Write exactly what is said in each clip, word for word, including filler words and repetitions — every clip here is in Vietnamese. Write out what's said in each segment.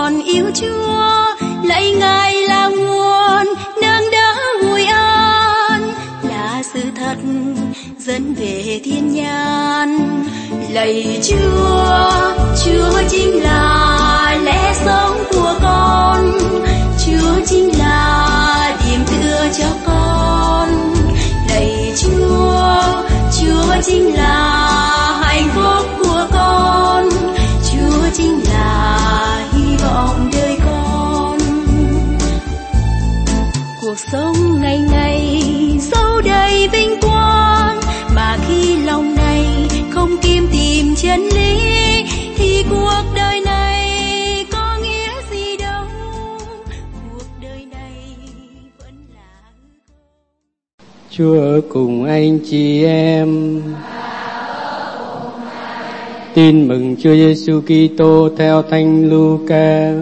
con yêu Chúa, lạy Ngài là nguồn nâng đỡ vui an, là sự thật dẫn về thiên nhãn. Lạy Chúa, Chúa chính là lẽ sống của con, Chúa chính là điểm tựa cho con. Lạy Chúa, Chúa chính là hạnh phúc của con, Chúa chính là hy vọng đời con. Cuộc sống ngày ngày dẫu đầy vinh quang, mà khi lòng này không kiếm tìm chân lý, thì cuộc đời này có nghĩa gì đâu, cuộc đời này vẫn là. Chúa ở cùng anh chị em. Tin mừng Chúa Giêsu Kitô theo Thánh Luca.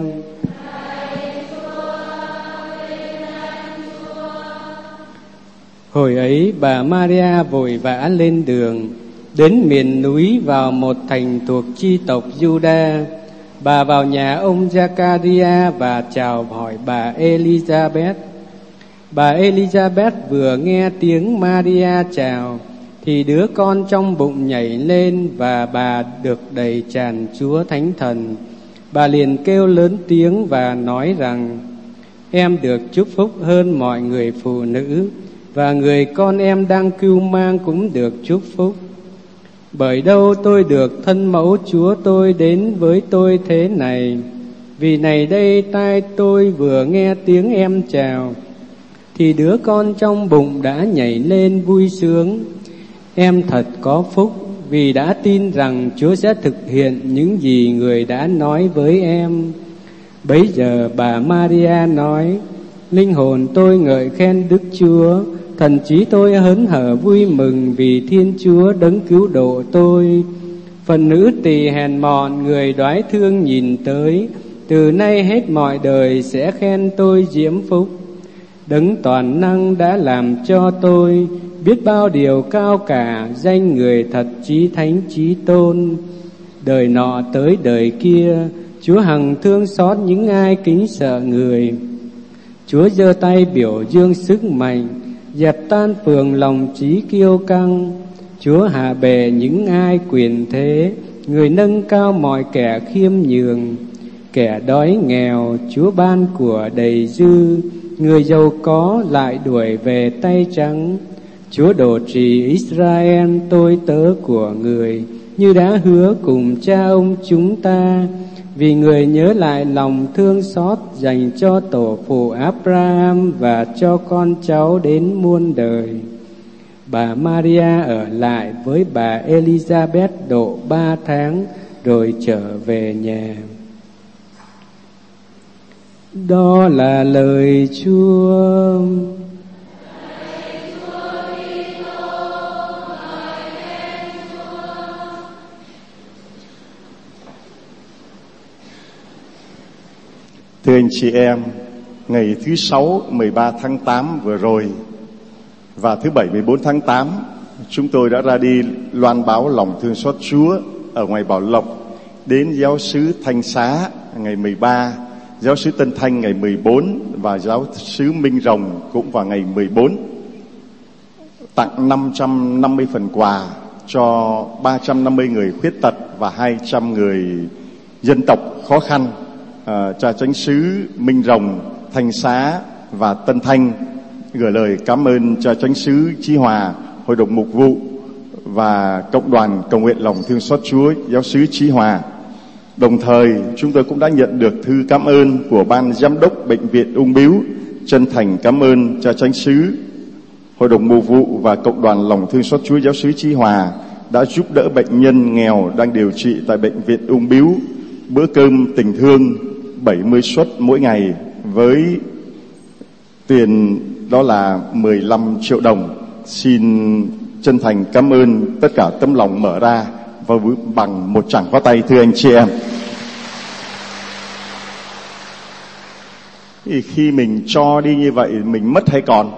Hồi ấy bà Maria vội vã lên đường, đến miền núi vào một thành thuộc chi tộc Giuđa. Bà vào nhà ông Giacaria và chào hỏi bà Elizabeth. Bà Elizabeth vừa nghe tiếng Maria chào, thì đứa con trong bụng nhảy lên và bà được đầy tràn Chúa Thánh Thần. Bà liền kêu lớn tiếng và nói rằng: Em được chúc phúc hơn mọi người phụ nữ, và người con em đang cưu mang cũng được chúc phúc. Bởi đâu tôi được thân mẫu Chúa tôi đến với tôi thế này? Vì này đây tai tôi vừa nghe tiếng em chào, thì đứa con trong bụng đã nhảy lên vui sướng. Em thật có phúc, vì đã tin rằng Chúa sẽ thực hiện những gì người đã nói với em. Bấy giờ bà Maria nói: Linh hồn tôi ngợi khen Đức Chúa, thần trí tôi hớn hở vui mừng vì Thiên Chúa đấng cứu độ tôi. Phần nữ tỳ hèn mọn người đoái thương nhìn tới, từ nay hết mọi đời sẽ khen tôi diễm phúc. Đấng toàn năng đã làm cho tôi biết bao điều cao cả, danh người thật chí thánh chí tôn. Đời nọ tới đời kia, Chúa hằng thương xót những ai kính sợ người. Chúa giơ tay biểu dương sức mạnh, dẹp tan phường lòng trí kiêu căng. Chúa hạ bệ những ai quyền thế, người nâng cao mọi kẻ khiêm nhường. Kẻ đói nghèo Chúa ban của đầy dư, người giàu có lại đuổi về tay trắng. Chúa độ trì Israel tôi tớ của người, như đã hứa cùng cha ông chúng ta, vì người nhớ lại lòng thương xót dành cho tổ phụ Abraham và cho con cháu đến muôn đời. Bà Maria ở lại với bà Elizabeth độ ba tháng rồi trở về nhà. Đó là lời Chúa. Thưa anh chị em, ngày thứ Sáu mười ba tháng tám vừa rồi và thứ Bảy mười bốn tháng tám, chúng tôi đã ra đi loan báo lòng thương xót Chúa ở ngoài Bảo Lộc đến giáo xứ Thanh Xá ngày mười ba, giáo xứ Tân Thanh ngày mười bốn và giáo xứ Minh Rồng cũng vào ngày mười bốn. Tặng năm trăm năm mươi phần quà cho ba trăm năm mươi người khuyết tật và hai trăm người dân tộc khó khăn. À, cha chánh xứ Minh Rồng, Thanh Xá và Tân Thanh gửi lời cảm ơn cha chánh xứ Chí Hòa, hội đồng mục vụ và cộng đoàn cầu nguyện lòng thương xót Chúa giáo xứ Chí Hòa. Đồng thời chúng tôi cũng đã nhận được thư cảm ơn của ban giám đốc bệnh viện Ung Bướu, chân thành cảm ơn cha chánh xứ, hội đồng mục vụ và cộng đoàn lòng thương xót Chúa giáo xứ Chí Hòa đã giúp đỡ bệnh nhân nghèo đang điều trị tại bệnh viện Ung Bướu bữa cơm tình thương bảy mươi suất mỗi ngày với tiền đó là mười lăm triệu đồng. Xin chân thành cảm ơn tất cả tấm lòng mở ra và bằng một tràng pháo tay, thưa anh chị em. Thì khi mình cho đi như vậy mình mất hay còn?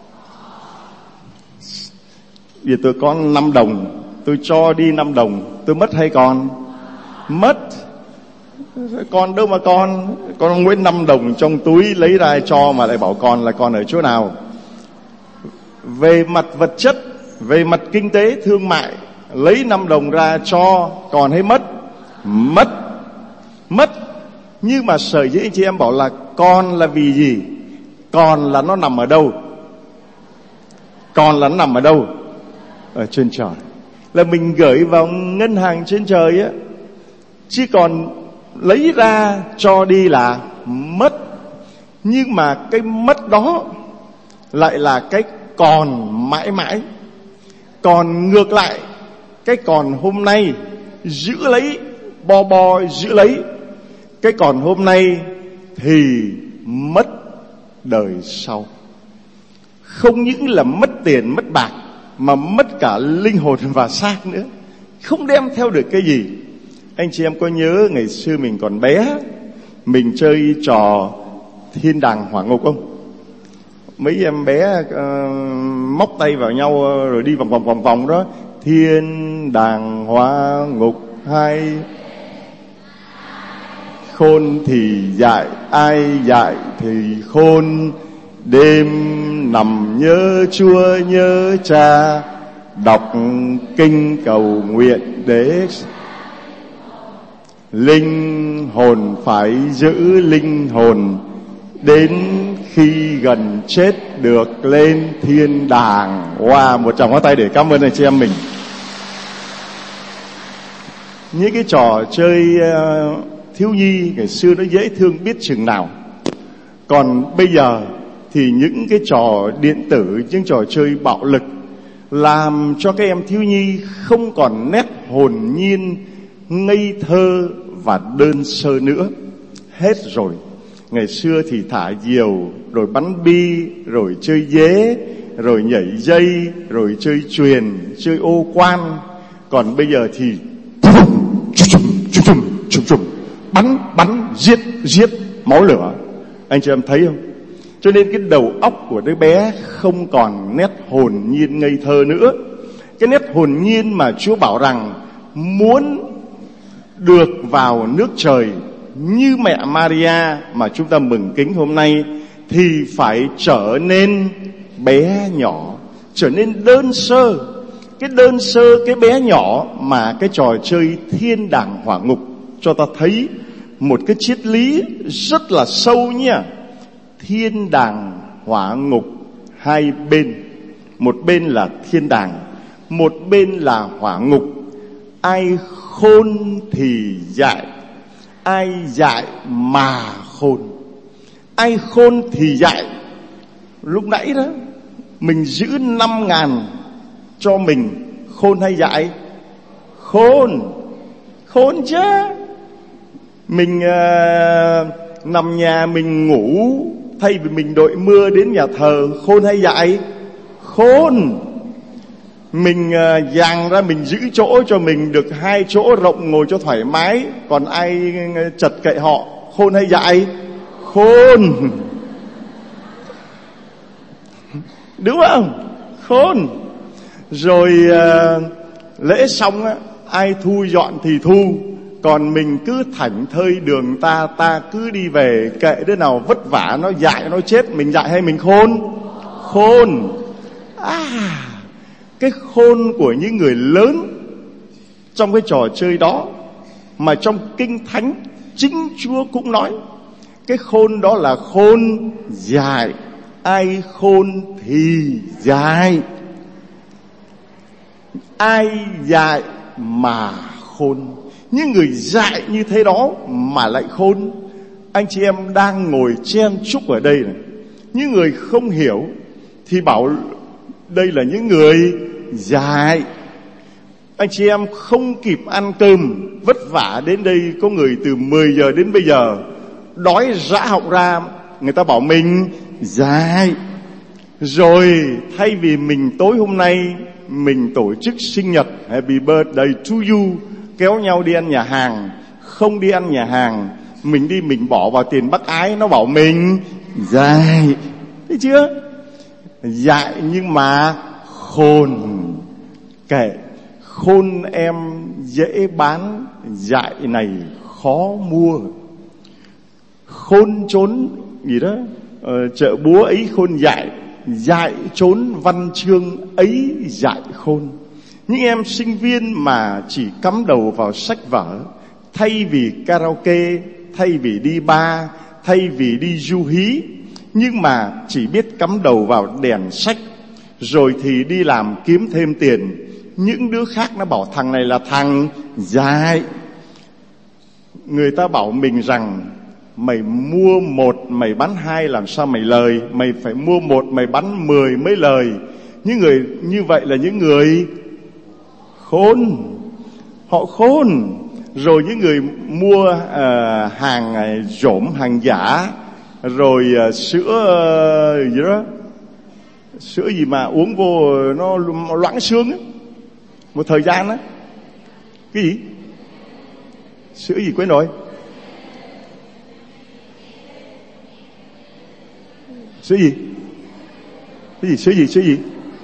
Vì tôi có năm đồng, tôi cho đi năm đồng, tôi mất hay còn? Mất. Con đâu mà con, con Nguyễn năm đồng trong túi lấy ra cho mà lại bảo con là con ở chỗ nào. Về mặt vật chất, về mặt kinh tế thương mại, lấy năm đồng ra cho còn hay mất? Mất. Mất. Nhưng mà sở dĩ anh chị em bảo là con là vì gì? Còn là nó nằm ở đâu? Còn là nó nằm ở đâu? Ở trên trời. Là mình gửi vào ngân hàng trên trời á. Chứ còn lấy ra cho đi là mất. Nhưng mà cái mất đó lại là cái còn mãi mãi. Còn ngược lại, cái còn hôm nay giữ lấy, bo bo giữ lấy. Cái còn hôm nay thì mất đời sau. Không những là mất tiền, mất bạc, mà mất cả linh hồn và xác nữa. Không đem theo được cái gì. Anh chị em có nhớ ngày xưa mình còn bé, mình chơi trò thiên đàng hỏa ngục không? Mấy em bé uh, móc tay vào nhau rồi đi vòng vòng vòng vòng đó. Thiên đàng hỏa ngục hai, khôn thì dạy, ai dạy thì khôn. Đêm nằm nhớ Chúa nhớ Cha, đọc kinh cầu nguyện để linh hồn phải giữ linh hồn, đến khi gần chết được lên thiên đàng. Wow, một tràng pháo tay để cảm ơn anh chị em mình. Những cái trò chơi uh, thiếu nhi ngày xưa nó dễ thương biết chừng nào. Còn bây giờ thì những cái trò điện tử, những trò chơi bạo lực làm cho các em thiếu nhi không còn nét hồn nhiên, ngây thơ và đơn sơ nữa. Hết rồi. Ngày xưa thì thả diều, rồi bắn bi, rồi chơi dế, rồi nhảy dây, rồi chơi chuyền, chơi ô quan. Còn bây giờ thì bắn, bắn, giết, giết, máu lửa. Anh chị em thấy không? Cho nên cái đầu óc của đứa bé không còn nét hồn nhiên ngây thơ nữa. Cái nét hồn nhiên mà Chúa bảo rằng muốn được vào nước trời như mẹ Maria mà chúng ta mừng kính hôm nay thì phải trở nên bé nhỏ, trở nên đơn sơ. Cái đơn sơ, cái bé nhỏ mà cái trò chơi thiên đàng hỏa ngục cho ta thấy một cái triết lý rất là sâu nha. Thiên đàng hỏa ngục hai bên, một bên là thiên đàng, một bên là hỏa ngục. Ai khôn thì dạy, ai dạy mà khôn. Ai khôn thì dạy. Lúc nãy đó mình giữ năm ngàn cho mình, khôn hay dạy? Khôn. Khôn chứ. Mình uh, nằm nhà mình ngủ, thay vì mình đội mưa đến nhà thờ, khôn hay dạy? Khôn. Mình uh, dàng ra mình giữ chỗ cho mình được hai chỗ rộng ngồi cho thoải mái, còn ai chật cậy họ, khôn hay dạy? Khôn. Đúng không? Khôn. Rồi uh, lễ xong á, ai thu dọn thì thu, còn mình cứ thảnh thơi đường ta, ta cứ đi về, kệ đứa nào vất vả nó dại nó chết. Mình dại hay mình khôn? Khôn. À, cái khôn của những người lớn trong cái trò chơi đó mà trong Kinh Thánh chính Chúa cũng nói. Cái khôn đó là khôn dạy. Ai khôn thì dạy. Ai dạy mà khôn. Những người dạy như thế đó mà lại khôn. Anh chị em đang ngồi chen chúc ở đây này, những người không hiểu thì bảo đây là những người dạy. Anh chị em không kịp ăn cơm, vất vả đến đây, có người từ mười giờ đến bây giờ đói rã họng ra, người ta bảo mình dạy. Rồi thay vì mình tối hôm nay mình tổ chức sinh nhật Happy birthday to you, kéo nhau đi ăn nhà hàng, không đi ăn nhà hàng, mình đi mình bỏ vào tiền bác ái, nó bảo mình dạy. Thấy chưa? Dạy nhưng mà khôn. Kệ, khôn em dễ bán, dạy này khó mua. Khôn trốn gì đó, ờ, chợ búa ấy khôn dại, dại trốn văn chương ấy dại khôn. Những em sinh viên mà chỉ cắm đầu vào sách vở, thay vì karaoke, thay vì đi bar, thay vì đi du hí, nhưng mà chỉ biết cắm đầu vào đèn sách, rồi thì đi làm kiếm thêm tiền. Những đứa khác nó bảo thằng này là thằng dại. Người ta bảo mình rằng mày mua một mày bán hai làm sao mày lời, mày phải mua một mày bán mười mới lời. Những người như vậy là những người khôn, họ khôn. Rồi những người mua uh, hàng dỗm, hàng giả, rồi uh, sữa uh, gì đó, sữa gì mà uống vô nó loãng xương ấy. Một thời gian á, cái gì sữa gì quên rồi, sữa gì cái gì sữa gì sữa gì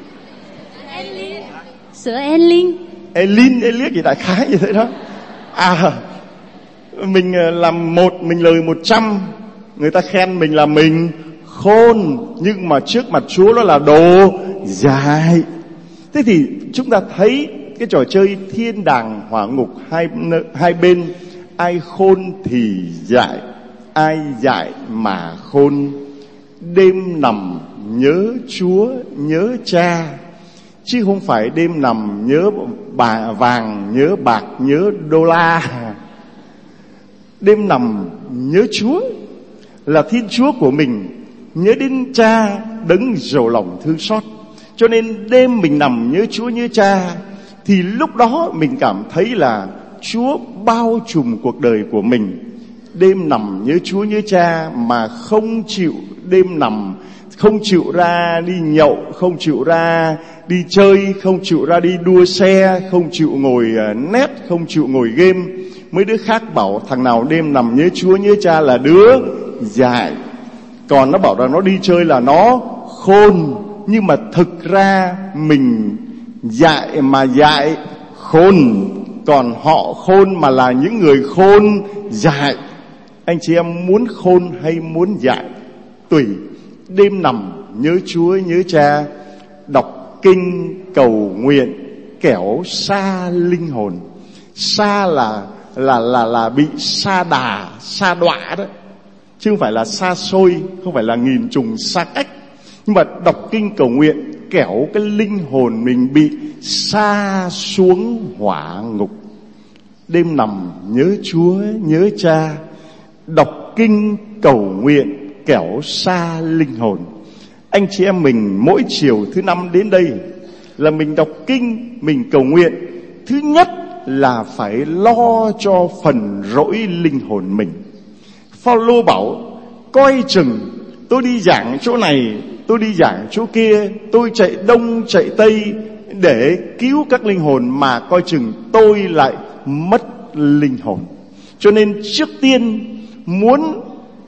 sữa Enlin Enlin Enlin gì đại khái như thế đó. À, mình làm một mình lời một trăm, người ta khen mình là mình khôn, nhưng mà trước mặt Chúa nó là đồ dại. Thế thì chúng ta thấy cái trò chơi thiên đàng hỏa ngục hai hai bên, ai khôn thì dại, ai dại mà khôn. Đêm nằm nhớ Chúa nhớ Cha, chứ không phải đêm nằm nhớ bà vàng, nhớ bạc, nhớ đô la. Đêm nằm nhớ Chúa là Thiên Chúa của mình, nhớ đến Cha đấng giàu lòng thương xót. Cho nên đêm mình nằm nhớ Chúa nhớ Cha, thì lúc đó mình cảm thấy là Chúa bao trùm cuộc đời của mình. Đêm nằm nhớ Chúa nhớ Cha mà không chịu đêm nằm, không chịu ra đi nhậu, không chịu ra đi chơi, không chịu ra đi đua xe, không chịu ngồi net, không chịu ngồi game. Mấy đứa khác bảo thằng nào đêm nằm nhớ Chúa nhớ Cha là đứa dại, còn nó bảo là nó đi chơi là nó khôn. Nhưng mà thực ra mình dại mà dại khôn, còn họ khôn mà là những người khôn dại. Anh chị em muốn khôn hay muốn dại tùy. Đêm nằm nhớ Chúa nhớ Cha, đọc kinh cầu nguyện kẻo xa linh hồn. Xa là là là là bị sa đà, sa đọa đó, chứ không phải là xa xôi, không phải là nghìn trùng xa cách. Nhưng mà đọc kinh cầu nguyện kẻo cái linh hồn mình bị sa xuống hỏa ngục. Đêm nằm nhớ Chúa nhớ Cha, đọc kinh cầu nguyện kẻo xa linh hồn. Anh chị em mình mỗi chiều thứ năm đến đây là mình đọc kinh, mình cầu nguyện. Thứ nhất là phải lo cho phần rỗi linh hồn mình. Phaolô bảo coi chừng tôi đi giảng chỗ này, tôi đi giảng chỗ kia, tôi chạy đông chạy tây để cứu các linh hồn, mà coi chừng tôi lại mất linh hồn. Cho nên trước tiên muốn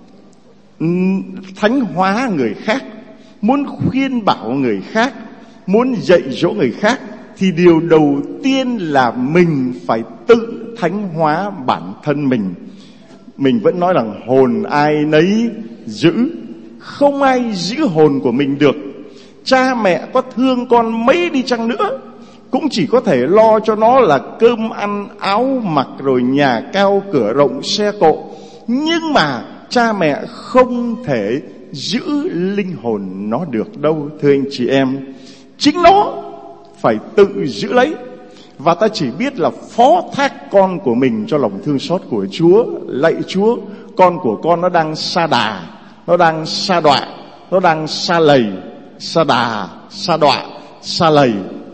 thánh hóa người khác, muốn khuyên bảo người khác, muốn dạy dỗ người khác, thì điều đầu tiên là mình phải tự thánh hóa bản thân mình. Mình vẫn nói rằng hồn ai nấy giữ, không ai giữ hồn của mình được. Cha mẹ có thương con mấy đi chăng nữa cũng chỉ có thể lo cho nó là cơm ăn áo mặc, rồi nhà cao cửa rộng xe cộ. Nhưng mà cha mẹ không thể giữ linh hồn nó được đâu, thưa anh chị em. Chính nó phải tự giữ lấy. Và ta chỉ biết là phó thác con của mình cho lòng thương xót của Chúa. Lạy Chúa, con của con nó đang sa đà, nó đang sa đọa, nó đang sa lầy. Sa đà, sa đọa, sa lầy.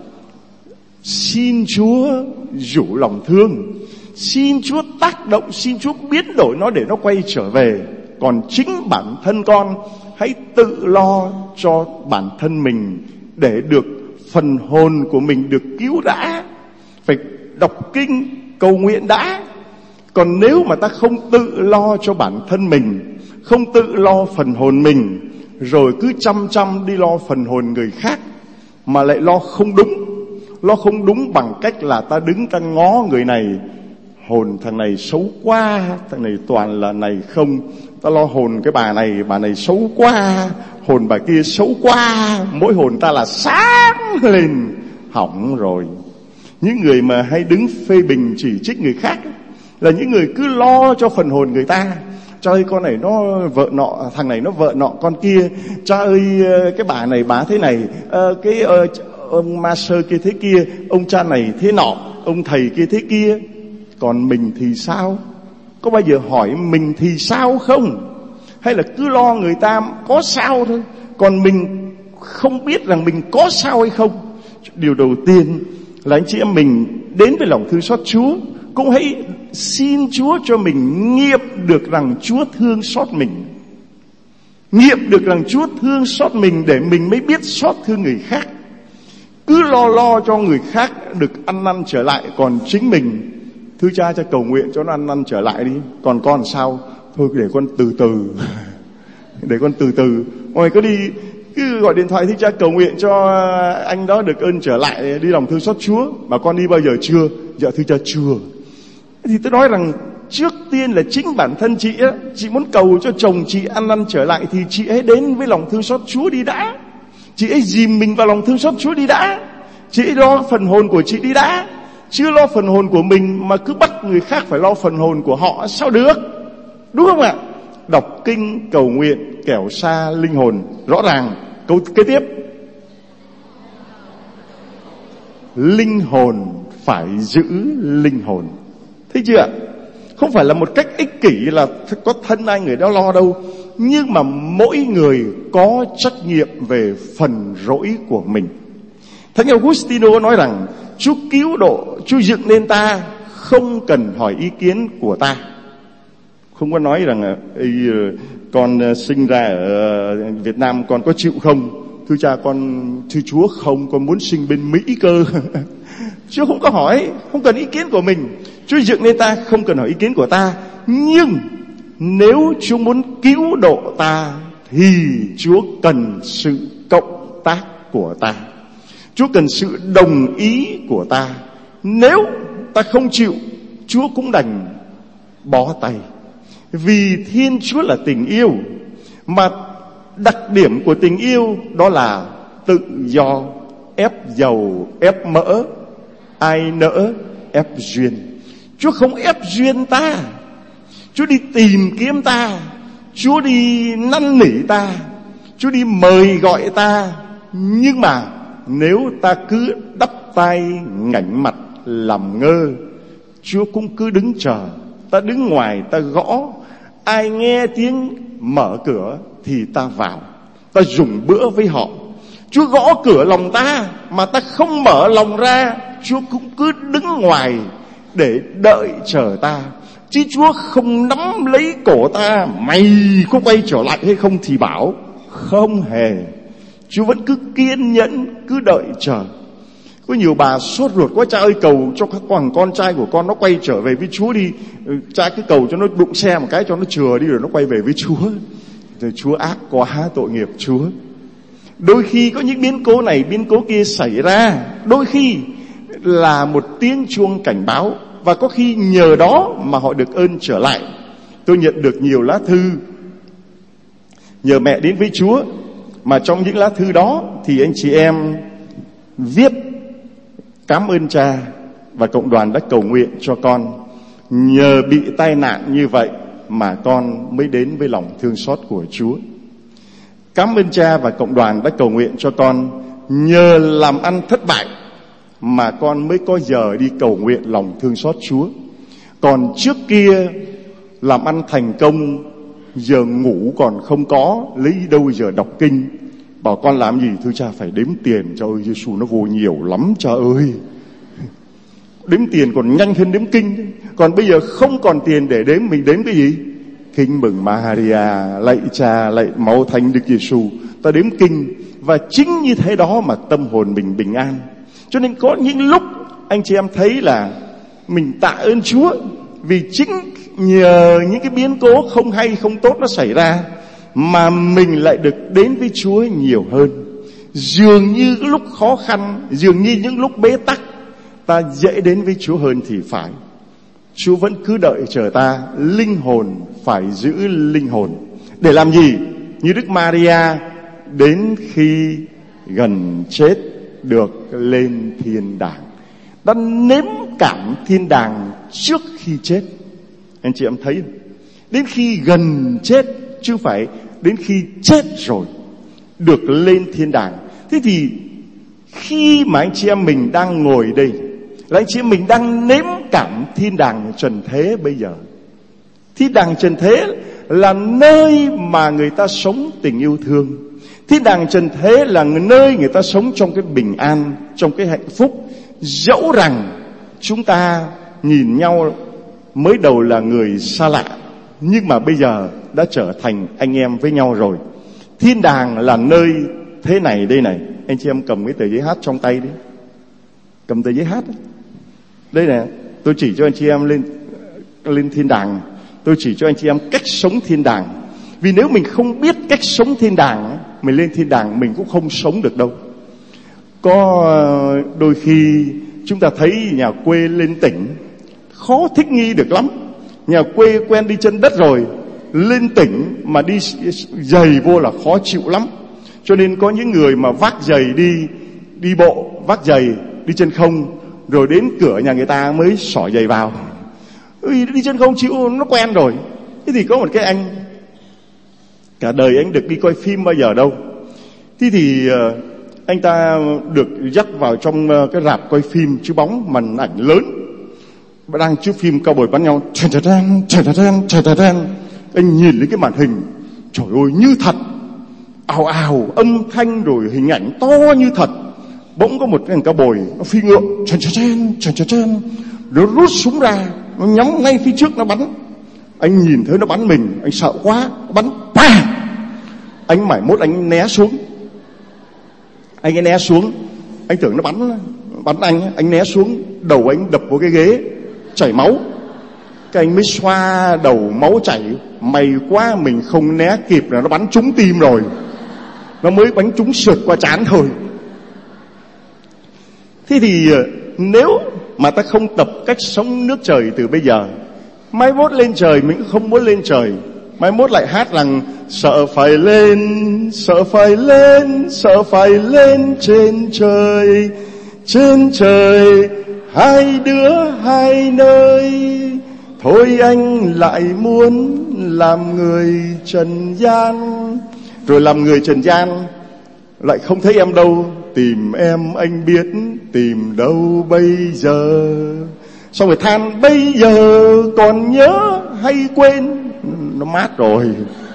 Xin Chúa rủ lòng thương, xin Chúa tác động, xin Chúa biến đổi nó để nó quay trở về. Còn chính bản thân con hãy tự lo cho bản thân mình, để được phần hồn của mình được cứu đã. Phải đọc kinh cầu nguyện đã. Còn nếu mà ta không tự lo cho bản thân mình, không tự lo phần hồn mình, rồi cứ chăm chăm đi lo phần hồn người khác, mà lại lo không đúng. Lo không đúng bằng cách là ta đứng ta ngó người này hồn thằng này xấu quá, thằng này toàn là này không, ta lo hồn cái bà này, bà này xấu quá, hồn bà kia xấu quá, mỗi hồn ta là sáng lên. Hỏng rồi. Những người mà hay đứng phê bình chỉ trích người khác là những người cứ lo cho phần hồn người ta. Cha ơi con này nó vợ nọ, thằng này nó vợ nọ con kia. Cha ơi cái bà này bà thế này, cái ông master kia thế kia, ông cha này thế nọ, ông thầy kia thế kia. Còn mình thì sao? Có bao giờ hỏi mình thì sao không? Hay là cứ lo người ta có sao thôi, còn mình không biết rằng mình có sao hay không? Điều đầu tiên là anh chị em mình đến với lòng thương xót Chúa, cũng hãy xin Chúa cho mình nghiệm được rằng Chúa thương xót mình. Nghiệm được rằng Chúa thương xót mình để mình mới biết xót thương người khác. Cứ lo lo cho người khác được ăn năn trở lại, còn chính mình, thưa Cha cho cầu nguyện cho nó ăn năn trở lại đi. Còn con sao? Thôi để con từ từ. Để con từ từ. Ôi cứ đi, cứ gọi điện thoại thưa Cha cầu nguyện cho anh đó được ơn trở lại, đi lòng thương xót Chúa. Mà con đi bao giờ chưa? Dạ thưa Cha chưa. Thì tôi nói rằng trước tiên là chính bản thân chị á, chị muốn cầu cho chồng chị ăn năn trở lại thì chị hãy đến với lòng thương xót Chúa đi đã. Chị hãy dìm mình vào lòng thương xót Chúa đi đã. Chị hãy lo phần hồn của chị đi đã. Chưa lo phần hồn của mình mà cứ bắt người khác phải lo phần hồn của họ, sao được? Đúng không ạ? Đọc kinh cầu nguyện kẻo xa linh hồn. Rõ ràng. Câu kế tiếp, linh hồn phải giữ linh hồn. Thấy chưa ạ? Không phải là một cách ích kỷ là có thân ai người đó lo đâu, nhưng mà mỗi người có trách nhiệm về phần lỗi của mình. Thánh Augustino nói rằng Chúa cứu độ, Chúa dựng nên ta, không cần hỏi ý kiến của ta. Không có nói rằng con sinh ra ở Việt Nam con có chịu không? Thưa Cha con, thưa Chúa không, con muốn sinh bên Mỹ cơ. Chúa không có hỏi, không cần ý kiến của mình. Chúa dựng nên ta, không cần hỏi ý kiến của ta. Nhưng nếu Chúa muốn cứu độ ta thì Chúa cần sự cộng tác của ta. Chúa cần sự đồng ý của ta. Nếu ta không chịu, Chúa cũng đành bó tay. Vì Thiên Chúa là tình yêu, mà đặc điểm của tình yêu đó là tự do, ép dầu, ép mỡ, ai nỡ, ép duyên. Chúa không ép duyên ta, Chúa đi tìm kiếm ta, Chúa đi năn nỉ ta, Chúa đi mời gọi ta. Nhưng mà nếu ta cứ đắp tay ngảnh mặt làm ngơ, Chúa cũng cứ đứng chờ. Ta đứng ngoài ta gõ, ai nghe tiếng mở cửa thì ta vào, ta dùng bữa với họ. Chúa gõ cửa lòng ta mà ta không mở lòng ra, Chúa cũng cứ đứng ngoài để đợi chờ ta. Chứ Chúa không nắm lấy cổ ta, mày có quay trở lại hay không thì bảo. Không hề. Chúa vẫn cứ kiên nhẫn, cứ đợi chờ. Có nhiều bà sốt ruột quá, cha ơi cầu cho các thằng con trai của con nó quay trở về với Chúa đi. Cha cứ cầu cho nó đụng xe một cái cho nó chừa đi rồi nó quay về với Chúa. Rồi Chúa ác quá, tội nghiệp Chúa. Đôi khi có những biến cố này biến cố kia xảy ra, đôi khi là một tiếng chuông cảnh báo, và có khi nhờ đó mà họ được ơn trở lại. Tôi nhận được nhiều lá thư nhờ mẹ đến với Chúa, mà trong những lá thư đó thì anh chị em viết cảm ơn cha và cộng đoàn đã cầu nguyện cho con. Nhờ bị tai nạn như vậy mà con mới đến với lòng thương xót của Chúa. Cảm ơn cha và cộng đoàn đã cầu nguyện cho con. Nhờ làm ăn thất bại mà con mới có giờ đi cầu nguyện lòng thương xót Chúa. Còn trước kia làm ăn thành công, giờ ngủ còn không có, lấy đâu giờ đọc kinh. Bảo con làm gì? Thưa cha phải đếm tiền. Trời ơi, Giê-xu nó vô nhiều lắm cha ơi. Đếm tiền còn nhanh hơn đếm kinh. Còn bây giờ không còn tiền để đếm, mình đếm cái gì? Kinh mừng Maria, lạy cha, lạy máu thánh Đức Giê-xu. Ta đếm kinh, và chính như thế đó mà tâm hồn mình bình an. Cho nên có những lúc anh chị em thấy là mình tạ ơn Chúa, vì chính nhờ những cái biến cố không hay không tốt nó xảy ra mà mình lại được đến với Chúa nhiều hơn. Dường như lúc khó khăn, dường như những lúc bế tắc, ta dễ đến với Chúa hơn thì phải. Chúa vẫn cứ đợi chờ ta. Linh hồn phải giữ linh hồn. Để làm gì? Như Đức Maria, đến khi gần chết được lên thiên đàng. Đã nếm cảm thiên đàng trước khi chết. Anh chị em thấy không? Đến khi gần chết, chứ không phải đến khi chết rồi được lên thiên đàng. Thế thì khi mà anh chị em mình đang ngồi đây, là anh chị em mình đang nếm cảm thiên đàng trần thế bây giờ. Thiên đàng trần thế là nơi mà người ta sống tình yêu thương. Thiên đàng trần thế là nơi người ta sống trong cái bình an, trong cái hạnh phúc. Dẫu rằng chúng ta nhìn nhau mới đầu là người xa lạ, nhưng mà bây giờ đã trở thành anh em với nhau rồi. Thiên đàng là nơi thế này đây này. Anh chị em cầm cái tờ giấy hát trong tay đi. Cầm tờ giấy hát đấy. Đây nè, tôi chỉ cho anh chị em lên lên thiên đàng. Tôi chỉ cho anh chị em cách sống thiên đàng. Vì nếu mình không biết cách sống thiên đàng, mình lên thiên đàng mình cũng không sống được đâu. Có đôi khi chúng ta thấy nhà quê lên tỉnh khó thích nghi được lắm. Nhà quê quen đi chân đất rồi, lên tỉnh mà đi giày vô là khó chịu lắm. Cho nên có những người mà vác giày đi đi bộ, vác giày đi chân không, rồi đến cửa nhà người ta mới xỏ giày vào. Vì đi chân không chịu, nó quen rồi. Thế thì có một cái anh, cả đời anh được đi coi phim bao giờ đâu. Thế thì anh ta được dắt vào trong cái rạp coi phim chiếu bóng màn ảnh lớn, đang chiếu phim cao bồi bắn nhau. Anh nhìn lên cái màn hình, trời ơi như thật, ào ào âm thanh rồi hình ảnh to như thật. Bỗng có một cái thằng cao bồi nó phi ngựa, nó rút súng ra, nó nhắm ngay phía trước nó bắn. Anh nhìn thấy nó bắn mình, anh sợ quá, bắn pa. Anh mải mốt anh né xuống. Anh ấy né xuống, anh tưởng nó bắn bắn anh, anh né xuống, đầu anh đập vào cái ghế, chảy máu. Cái anh mới xoa đầu, máu chảy. May quá mình không né kịp là nó bắn trúng tim rồi. Nó mới bắn trúng sượt qua trán thôi. Thế thì nếu mà ta không tập cách sống nước trời từ bây giờ, mai mốt lên trời mình cũng không muốn lên trời. Mai mốt lại hát rằng sợ phải lên, sợ phải lên, sợ phải lên trên trời. Trên trời hai đứa hai nơi, thôi anh lại muốn làm người trần gian. Rồi làm người trần gian lại không thấy em đâu, tìm em anh biết tìm đâu bây giờ. Xong rồi than bây giờ còn nhớ hay quên. Nó mát rồi,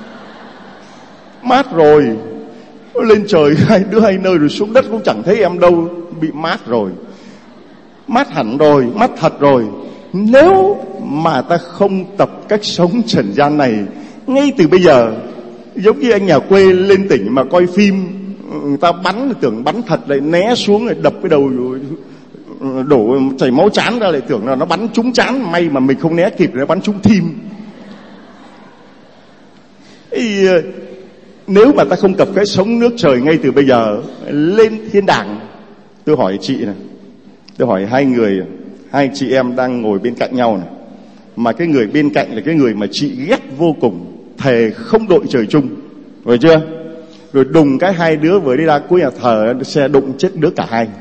mát rồi. Nó lên trời hai đứa hai nơi, rồi xuống đất cũng chẳng thấy em đâu, bị mát rồi. Mát hẳn rồi, mát thật rồi. Nếu mà ta không tập cách sống trần gian này ngay từ bây giờ, giống như anh nhà quê lên tỉnh mà coi phim, người ta bắn tưởng bắn thật, lại né xuống lại đập cái đầu rồi đổ chảy máu trán ra, lại tưởng là nó bắn trúng trán. May mà mình không né kịp, nó bắn trúng tim. Thì nếu mà ta không tập cái sống nước trời ngay từ bây giờ, lên thiên đàng, tôi hỏi chị này, tôi hỏi hai người, hai chị em đang ngồi bên cạnh nhau này, mà cái người bên cạnh là cái người mà chị ghét vô cùng, thề không đội trời chung, rồi chưa? Rồi đùng cái hai đứa vừa đi ra cuối nhà thờ, xe đụng chết đứa cả hai.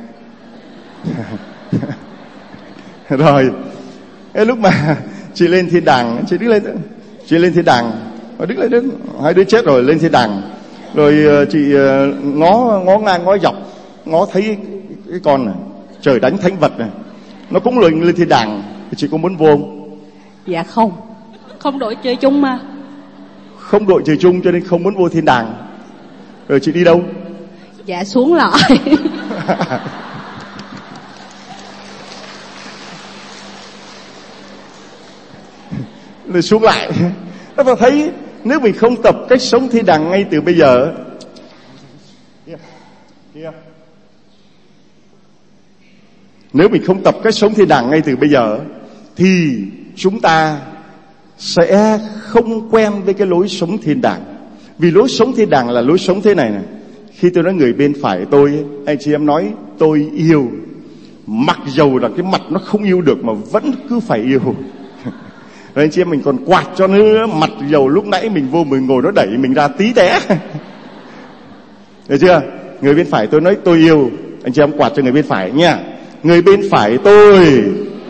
Rồi cái lúc mà chị lên thiên đàng, chị đứng lên, chị lên thiên đàng, đứng lên đứng, hai đứa chết rồi lên thiên đàng. Rồi chị ngó ngó ngang ngó dọc, ngó thấy cái con này, trời đánh thánh vật này, nó cũng lên lên thiên đàng. Chị có muốn vô không? Dạ không, không đội chơi chung mà. Không đội trời chung cho nên không muốn vô thiên đàng. Rồi chị đi đâu? Dạ xuống lại. Rồi xuống lại. Nó phải thấy nếu mình không tập cách sống thiên đàng ngay từ bây giờ. Nếu mình không tập cách sống thiên đàng ngay từ bây giờ, thì chúng ta sẽ không quen với cái lối sống thiên đàng. Vì lối sống thiên đàng là lối sống thế này này. Khi tôi nói người bên phải tôi, anh chị em nói tôi yêu, mặc dầu là cái mặt nó không yêu được mà vẫn cứ phải yêu. Rồi anh chị em mình còn quạt cho nó mặt dầu, lúc nãy mình vô mình ngồi nó đẩy mình ra tí té. Được chưa? Người bên phải tôi nói tôi yêu, anh chị em quạt cho người bên phải nha. Người bên phải tôi.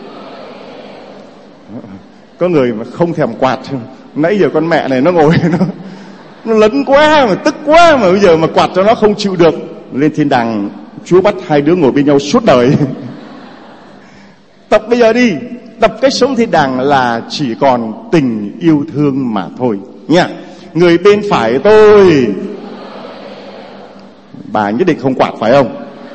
Có người mà không thèm quạt. Nãy giờ con mẹ này nó ngồi nó nó lấn quá mà tức quá mà bây giờ mà quạt cho nó không chịu được. Lên thiên đàng Chúa bắt hai đứa ngồi bên nhau suốt đời. Tập bây giờ đi. Tập cách sống thiên đàng là chỉ còn tình yêu thương mà thôi nha. Người bên phải tôi. Bà nhất định không quạt phải không?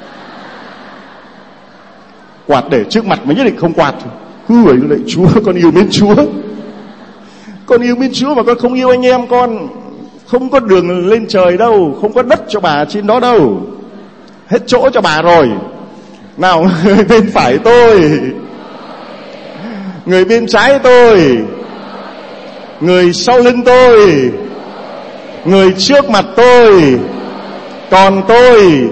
Quạt để trước mặt mà nhất định không quạt. Hỡi lạy Chúa, con yêu mến Chúa. Con yêu mến Chúa mà con không yêu anh em con. Không có đường lên trời đâu, không có đất cho bà trên đó đâu. Hết chỗ cho bà rồi. Nào, người bên phải tôi. Người bên trái tôi. Người sau lưng tôi. Người trước mặt tôi. Còn tôi.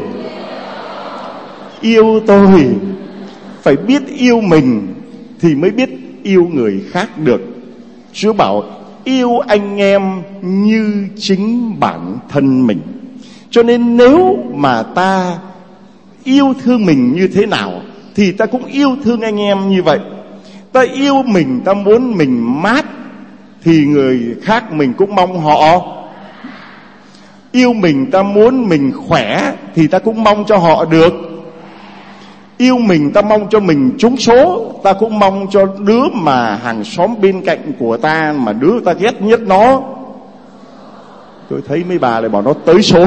Yêu tôi. Phải biết yêu mình thì mới biết yêu người khác được. Chúa bảo yêu anh em như chính bản thân mình. Cho nên nếu mà ta yêu thương mình như thế nào thì ta cũng yêu thương anh em như vậy. Ta yêu mình, ta muốn mình mát thì người khác mình cũng mong họ. Yêu mình, ta muốn mình khỏe thì ta cũng mong cho họ được. Yêu mình, ta mong cho mình trúng số, ta cũng mong cho đứa mà hàng xóm bên cạnh của ta mà đứa ta ghét nhất nó. Tôi thấy mấy bà lại bảo nó tới số.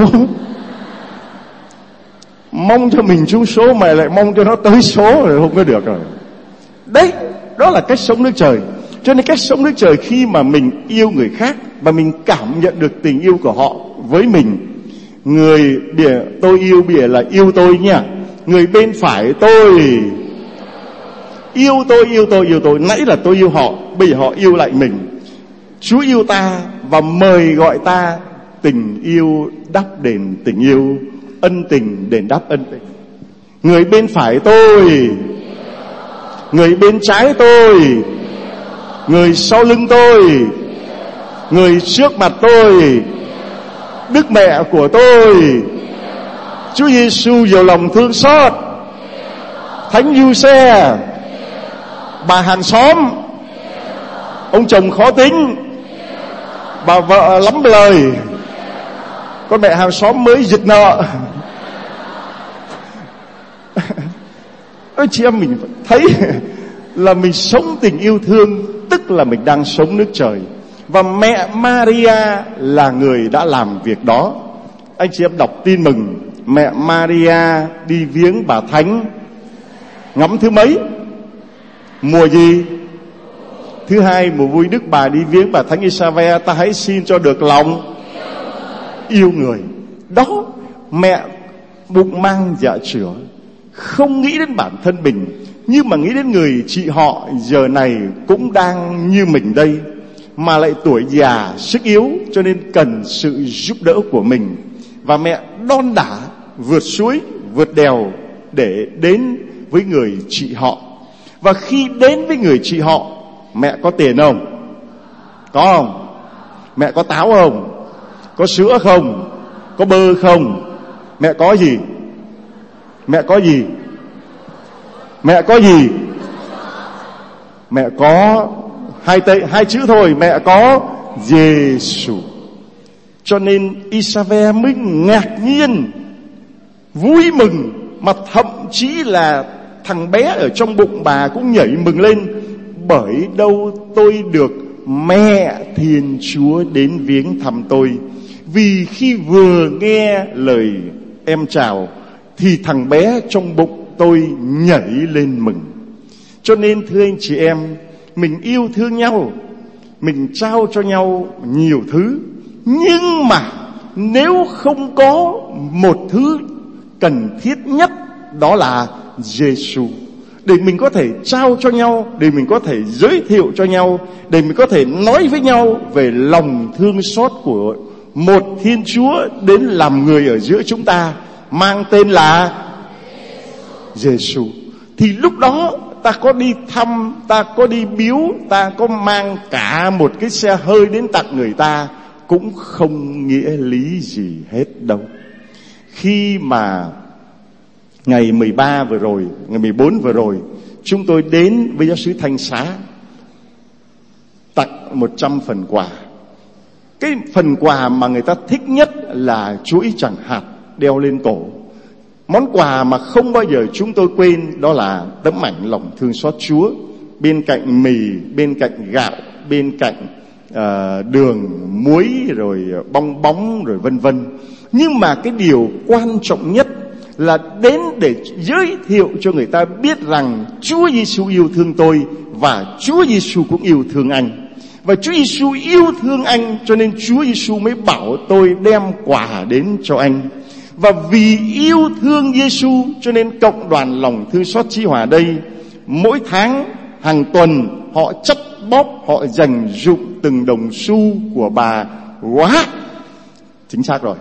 Mong cho mình trúng số mà lại mong cho nó tới số rồi không có được rồi. Đấy, đó là cách sống nước trời. Cho nên cách sống nước trời khi mà mình yêu người khác và mình cảm nhận được tình yêu của họ với mình. Người bìa tôi yêu bìa là yêu tôi nha. Người bên phải tôi. Yêu tôi, yêu tôi, yêu tôi. Nãy là tôi yêu họ, bây giờ họ yêu lại mình. Chúa yêu ta và mời gọi ta. Tình yêu đáp đền tình yêu, ân tình đền đáp ân tình. Người bên phải tôi. Người bên trái tôi. Người sau lưng tôi. Người trước mặt tôi. Đức mẹ của tôi. Chúa Giêsu nhiều lòng thương xót. Thánh Giuse. Bà hàng xóm. Ông chồng khó tính. Bà vợ lắm lời. Con mẹ hàng xóm mới giật nợ. Ôi chị em mình thấy là mình sống tình yêu thương, tức là mình đang sống nước trời. Và mẹ Maria là người đã làm việc đó. Anh chị em đọc tin mừng, mẹ Maria đi viếng bà Thánh ngắm thứ mấy? Mùa gì? Thứ hai, mùa vui. Đức bà đi viếng bà Thánh Isabel. Ta hãy xin cho được lòng yêu người. Đó, mẹ bụng mang dạ chửa, không nghĩ đến bản thân mình, nhưng mà nghĩ đến người chị họ giờ này cũng đang như mình đây, mà lại tuổi già sức yếu, cho nên cần sự giúp đỡ của mình. Và mẹ đon đả vượt suối, vượt đèo để đến với người chị họ. Và khi đến với người chị họ, mẹ có tiền không? Có không? Mẹ có táo không? Có sữa không? Có bơ không? Mẹ có gì? Mẹ có gì? Mẹ có gì? Mẹ có hai tay, hai chữ thôi. Mẹ có Giêsu. Cho nên Isabel mới ngạc nhiên, vui mừng, mà thậm chí là thằng bé ở trong bụng bà cũng nhảy mừng lên. Bởi đâu tôi được mẹ Thiên Chúa đến viếng thăm tôi. Vì khi vừa nghe lời em chào thì thằng bé trong bụng tôi nhảy lên mừng. Cho nên thưa anh chị em, mình yêu thương nhau, mình trao cho nhau nhiều thứ, nhưng mà nếu không có một thứ cần thiết nhất, đó là Giêsu, để mình có thể trao cho nhau, để mình có thể giới thiệu cho nhau, để mình có thể nói với nhau về lòng thương xót của một Thiên Chúa đến làm người ở giữa chúng ta, mang tên là Giêsu. Thì lúc đó ta có đi thăm, ta có đi biếu, ta có mang cả một cái xe hơi đến tặng người ta, cũng không nghĩa lý gì hết đâu. Khi mà ngày mười ba vừa rồi, ngày mười bốn vừa rồi, chúng tôi đến với giáo xứ Thanh Xá tặng một trăm phần quà. Cái phần quà mà người ta thích nhất là chuỗi chẳng hạt đeo lên cổ. Món quà mà không bao giờ chúng tôi quên đó là tấm ảnh lòng thương xót Chúa. Bên cạnh mì, bên cạnh gạo, bên cạnh uh, đường, muối, rồi bong bóng, rồi vân vân. Nhưng mà cái điều quan trọng nhất là đến để giới thiệu cho người ta biết rằng Chúa Giêsu yêu thương tôi và Chúa Giêsu cũng yêu thương anh. Và Chúa Giêsu yêu thương anh cho nên Chúa Giêsu mới bảo tôi đem quà đến cho anh. Và vì yêu thương Giêsu cho nên cộng đoàn lòng thương xót Chí Hòa đây mỗi tháng, hàng tuần họ chắt bóp, họ dành dụng từng đồng xu của bà quá, chính xác rồi,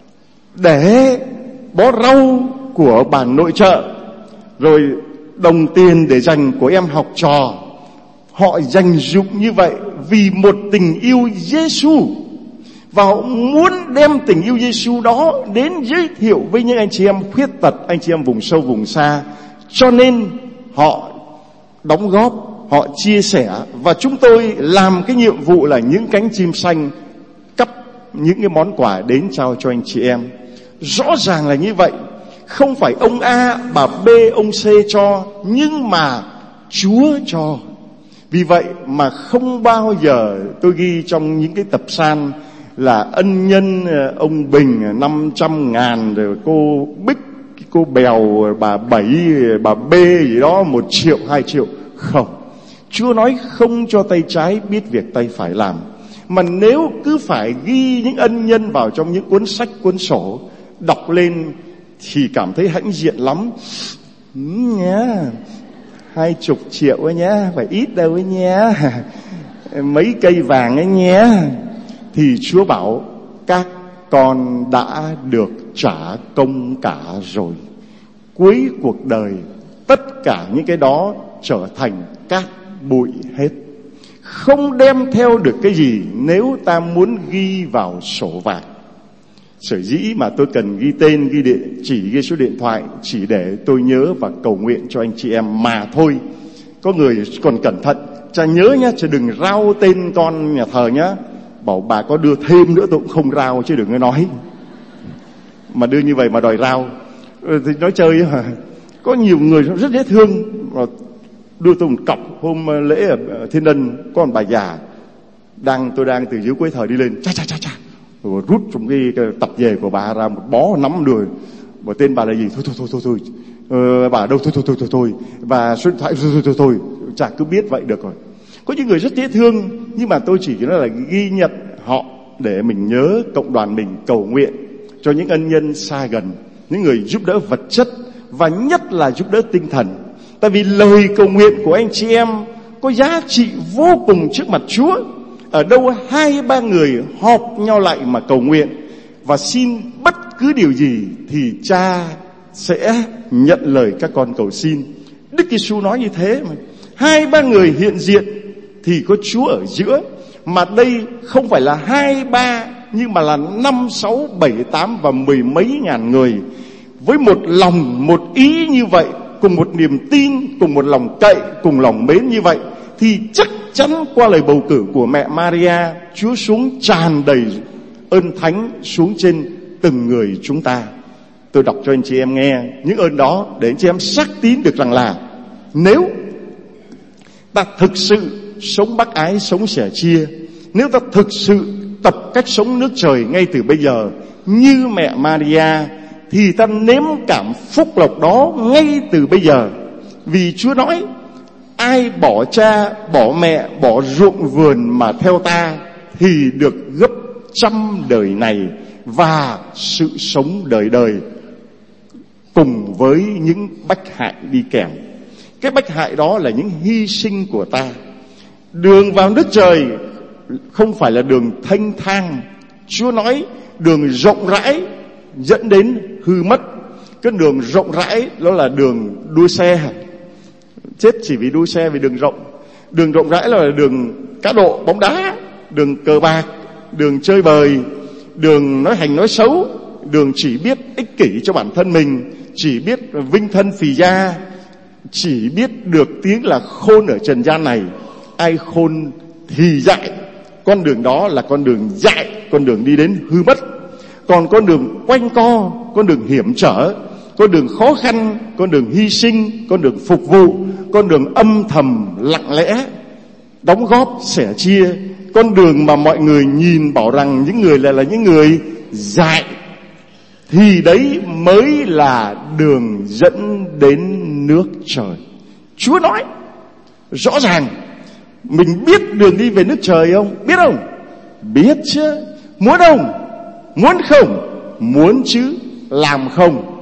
để bó rau của bà nội trợ, rồi đồng tiền để dành của em học trò. Họ dành dụng như vậy vì một tình yêu Giêsu, và họ muốn đem tình yêu Giêsu đó đến giới thiệu với những anh chị em khuyết tật, anh chị em vùng sâu vùng xa. Cho nên họ đóng góp, họ chia sẻ, và chúng tôi làm cái nhiệm vụ là những cánh chim xanh cắp những cái món quà đến trao cho anh chị em. Rõ ràng là như vậy, không phải ông A, bà B, ông C cho, nhưng mà Chúa cho. Vì vậy mà không bao giờ tôi ghi trong những cái tập san là ân nhân ông Bình năm trăm ngàn, rồi cô Bích, cô Bèo, bà Bảy, bà B gì đó một triệu, hai triệu. Không. Chúa nói không cho tay trái biết việc tay phải làm. Mà nếu cứ phải ghi những ân nhân vào trong những cuốn sách, cuốn sổ, đọc lên thì cảm thấy hãnh diện lắm. Ừ, nhá. Hai chục triệu ấy nhá, phải ít đâu ấy nhá. Mấy cây vàng ấy nhá. Thì Chúa bảo các con đã được trả công cả rồi. Cuối cuộc đời tất cả những cái đó trở thành cát bụi hết. Không đem theo được cái gì nếu ta muốn ghi vào sổ vàng. Sở dĩ mà tôi cần ghi tên, ghi địa chỉ, ghi số điện thoại chỉ để tôi nhớ và cầu nguyện cho anh chị em mà thôi. Có người còn cẩn thận, cha nhớ nhá, chứ đừng rao tên con nhà thờ nhá. Bảo bà có đưa thêm nữa tôi cũng không rao, chứ đừng có nói. Mà đưa như vậy mà đòi rao thì nói chơi hả? Có nhiều người rất dễ thương, đưa tôi một cọc hôm lễ ở Thiên Ân, có một bà già đang tôi đang từ dưới cuối thời đi lên, cha cha cha cha, rồi rút trong cái, cái tập về của bà ra một bó nắm đùi. Bảo tên bà là gì? Thôi thôi thôi thôi thôi. Ờ, bà đâu? Thôi thôi thôi thôi thôi. Và số điện thoại thôi thôi thôi thôi. Chả cứ biết vậy được rồi. Có những người rất dễ thương, nhưng mà tôi chỉ nói là ghi nhận họ để mình nhớ cộng đoàn mình cầu nguyện cho những ân nhân xa gần, những người giúp đỡ vật chất và nhất là giúp đỡ tinh thần. Tại vì lời cầu nguyện của anh chị em có giá trị vô cùng trước mặt Chúa. Ở đâu hai ba người họp nhau lại mà cầu nguyện và xin bất cứ điều gì thì Cha sẽ nhận lời các con cầu xin. Đức Giêsu nói như thế mà. Hai ba người hiện diện thì có Chúa ở giữa. Mà đây không phải là hai ba, nhưng mà là năm, sáu, bảy, tám và mười mấy ngàn người. Với một lòng, một ý như vậy, cùng một niềm tin, cùng một lòng cậy, cùng lòng mến như vậy, thì chắc chắn qua lời bầu cử của mẹ Maria, Chúa xuống tràn đầy ơn thánh xuống trên từng người chúng ta. Tôi đọc cho anh chị em nghe những ơn đó để anh chị em xác tín được rằng là nếu ta thực sự sống bác ái, sống sẻ chia, nếu ta thực sự tập cách sống nước trời ngay từ bây giờ như mẹ Maria, thì ta nếm cảm phúc lộc đó ngay từ bây giờ. Vì Chúa nói ai bỏ cha, bỏ mẹ, bỏ ruộng vườn mà theo ta thì được gấp trăm đời này và sự sống đời đời cùng với những bách hại đi kèm. Cái bách hại đó là những hy sinh của ta. Đường vào nước trời không phải là đường thanh thang. Chúa nói đường rộng rãi dẫn đến hư mất. Cái đường rộng rãi đó là đường đua xe. chết chỉ vì đua xe vì đường rộng. Đường rộng rãi là đường cá độ, bóng đá, đường cờ bạc, đường chơi bời, đường nói hành nói xấu, đường chỉ biết ích kỷ cho bản thân mình, chỉ biết vinh thân phì gia, chỉ biết được tiếng là khôn ở trần gian này. Ai khôn thì dại. Con đường đó là con đường dại, con đường đi đến hư mất. Còn con đường quanh co, con đường hiểm trở, con đường khó khăn, con đường hy sinh, con đường phục vụ, con đường âm thầm lặng lẽ đóng góp sẻ chia, con đường mà mọi người nhìn bảo rằng những người này là những người dại, thì đấy mới là đường dẫn đến nước trời. Chúa nói rõ ràng. Mình biết đường đi về nước trời không? Biết không? Biết chứ. Muốn không? Muốn không? Muốn chứ. Làm không?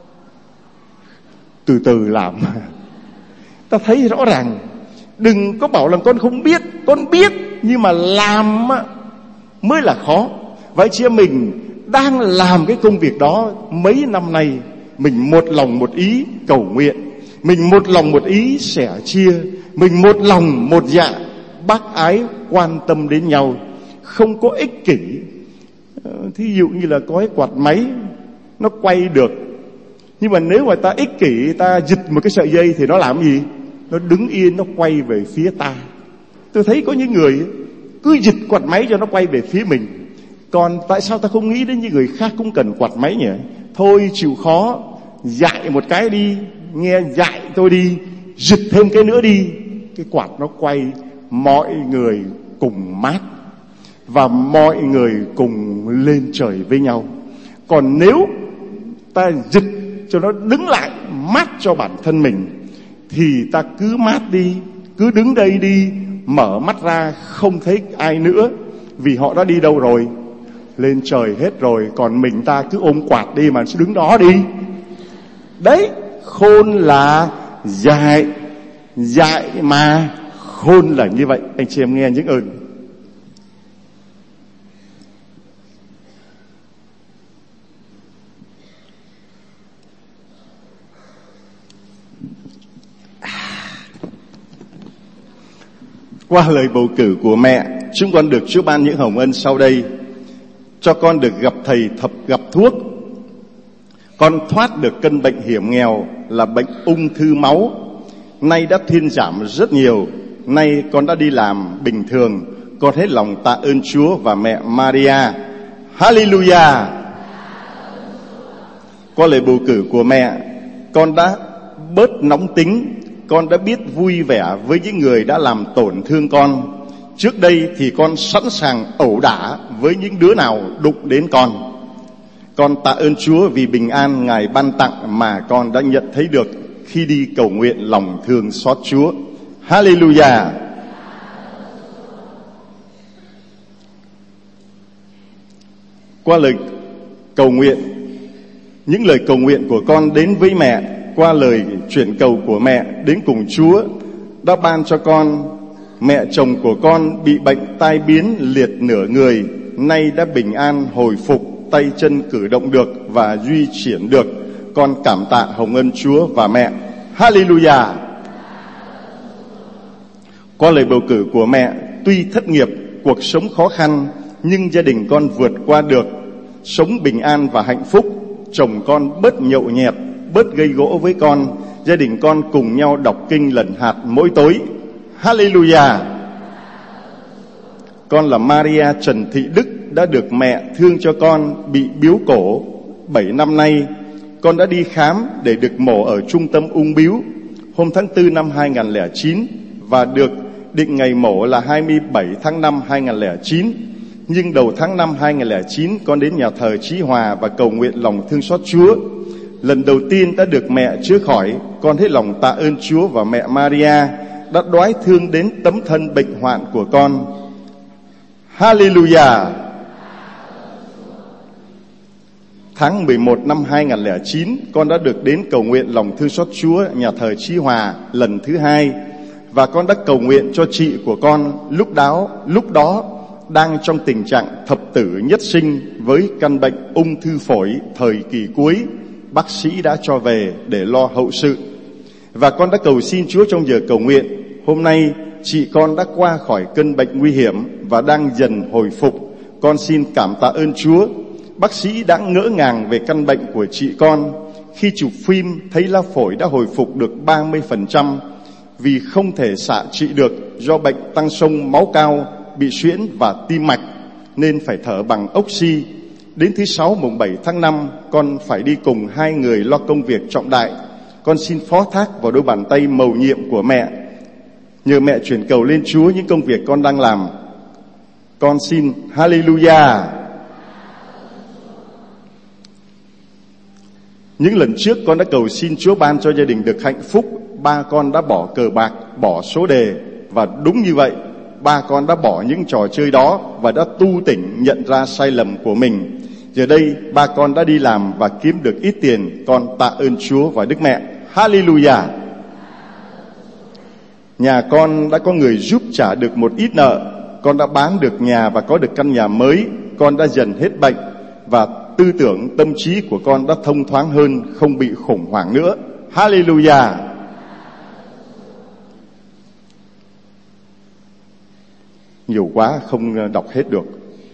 Từ từ làm. Ta thấy rõ ràng. Đừng có bảo là con không biết. Con biết, nhưng mà làm mới là khó. Vậy chị em mình đang làm cái công việc đó mấy năm nay. Mình một lòng một ý cầu nguyện, mình một lòng một ý sẻ chia, mình một lòng một dạ bác ái quan tâm đến nhau, không có ích kỷ. Thí dụ như là có cái quạt máy nó quay được, nhưng mà nếu mà ta ích kỷ, ta giật một cái sợi dây thì nó làm gì? Nó đứng yên, nó quay về phía ta. Tôi thấy có những người cứ giật quạt máy cho nó quay về phía mình. Còn tại sao ta không nghĩ đến những người khác cũng cần quạt máy nhỉ? Thôi chịu khó, dạy một cái đi, nghe dạy tôi đi, giật thêm cái nữa đi. Cái quạt nó quay, mọi người cùng mát, và mọi người cùng lên trời với nhau. Còn nếu ta giật cho nó đứng lại, mát cho bản thân mình, thì ta cứ mát đi, cứ đứng đây đi, mở mắt ra không thấy ai nữa, vì họ đã đi đâu rồi? Lên trời hết rồi. Còn mình ta cứ ôm quạt đi mà đứng đó đi. Đấy, khôn là dại, dại mà khôn là như vậy. Anh chị em nghe những ơn. Qua lời bầu cử của mẹ, chúng con được Chúa ban những hồng ân sau đây. Cho con được gặp thầy thập gặp thuốc. Con thoát được cơn bệnh hiểm nghèo là bệnh ung thư máu. Nay đã thuyên giảm rất nhiều. Nay con đã đi làm bình thường. Con hết lòng tạ ơn Chúa và mẹ Maria. Hallelujah. Qua lời bầu cử của mẹ, con đã bớt nóng tính. Con đã biết vui vẻ với những người đã làm tổn thương con. Trước đây thì con sẵn sàng ẩu đả với những đứa nào đụng đến con. Con tạ ơn Chúa vì bình an Ngài ban tặng mà con đã nhận thấy được khi đi cầu nguyện lòng thương xót Chúa. Hallelujah. Qua lời cầu nguyện, những lời cầu nguyện của con đến với mẹ, qua lời chuyển cầu của mẹ đến cùng Chúa, đã ban cho con. Mẹ chồng của con bị bệnh tai biến liệt nửa người, nay đã bình an hồi phục, tay chân cử động được và di chuyển được. Con cảm tạ hồng ân Chúa và mẹ. Hallelujah. Qua lời bầu cử của mẹ, tuy thất nghiệp, cuộc sống khó khăn, nhưng gia đình con vượt qua được, sống bình an và hạnh phúc. Chồng con bớt nhậu nhẹt, bớt gây gỗ với con. Gia đình con cùng nhau đọc kinh lần hạt mỗi tối. Hallelujah. Con là Maria Trần Thị Đức, đã được mẹ thương cho con bị biếu cổ. Bảy năm nay, con đã đi khám để được mổ ở trung tâm ung bướu hôm tháng tư năm hai nghìn không trăm lẻ chín và được định ngày mổ là hai mươi bảy tháng năm hai nghìn không trăm lẻ chín. Nhưng đầu tháng năm hai nghìn không trăm lẻ chín, con đến nhà thờ Chí Hòa và cầu nguyện lòng thương xót Chúa. Lần đầu tiên đã được mẹ chữa khỏi. Con hết lòng tạ ơn Chúa và mẹ Maria đã đoái thương đến tấm thân bệnh hoạn của con. Hallelujah. Tháng mười một năm hai nghìn không trăm lẻ chín, con đã được đến cầu nguyện lòng thương xót Chúa nhà thờ Chí Hòa lần thứ hai, và con đã cầu nguyện cho chị của con lúc đó lúc đó đang trong tình trạng thập tử nhất sinh với căn bệnh ung thư phổi thời kỳ cuối. Bác sĩ đã cho về để lo hậu sự. Và con đã cầu xin Chúa trong giờ cầu nguyện. Hôm nay chị con đã qua khỏi cơn bệnh nguy hiểm và đang dần hồi phục. Con xin cảm tạ ơn Chúa. Bác sĩ đã ngỡ ngàng về căn bệnh của chị con. Khi chụp phim thấy lá phổi đã hồi phục được ba mươi phần trăm vì không thể xạ trị được do bệnh tăng xông máu cao, bị suyễn và tim mạch nên phải thở bằng oxy. Đến thứ sáu mùng bảy tháng năm, con phải đi cùng hai người lo công việc trọng đại. Con xin phó thác vào đôi bàn tay mầu nhiệm của mẹ. Nhờ mẹ chuyển cầu lên Chúa những công việc con đang làm. Con xin Hallelujah. Những lần trước con đã cầu xin Chúa ban cho gia đình được hạnh phúc. Ba con đã bỏ cờ bạc, bỏ số đề. Và đúng như vậy, ba con đã bỏ những trò chơi đó và đã tu tỉnh nhận ra sai lầm của mình. Giờ đây ba con đã đi làm và kiếm được ít tiền. Con tạ ơn Chúa và Đức Mẹ. Hallelujah. Nhà con đã có người giúp trả được một ít nợ. Con đã bán được nhà và có được căn nhà mới. Con đã dần hết bệnh và tư tưởng tâm trí của con đã thông thoáng hơn, không bị khủng hoảng nữa. Hallelujah. Nhiều quá không đọc hết được.